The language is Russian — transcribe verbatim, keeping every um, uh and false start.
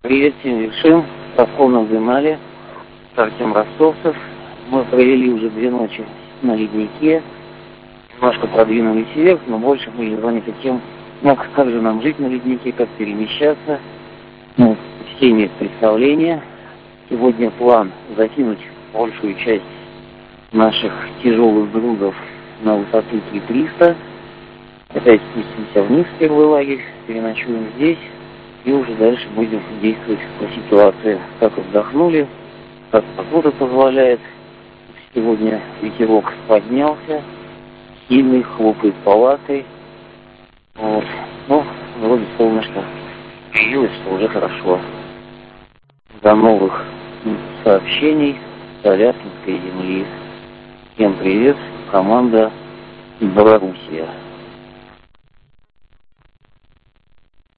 Привет всем Вершин, Совком на Гынале, Артем Ростовцев. Мы провели уже две ночи на леднике, немножко продвинулись вверх, но больше были заняты тем, ну, как же нам жить на леднике, как перемещаться. Ну, все имеют представление. Сегодня план закинуть большую часть наших тяжелых грузов на высоту три тысячи триста. Опять спустимся вниз в первый лагерь, переночуем здесь и уже дальше будем действовать по ситуации. Как отдохнули, как погода позволяет. Сегодня ветерок поднялся, сильный, хлопает палатой. Вот. Ну, вроде солнышко появилось, что уже хорошо. До новых сообщений с Аляскинской земли. Всем привет, команда Белоруссия.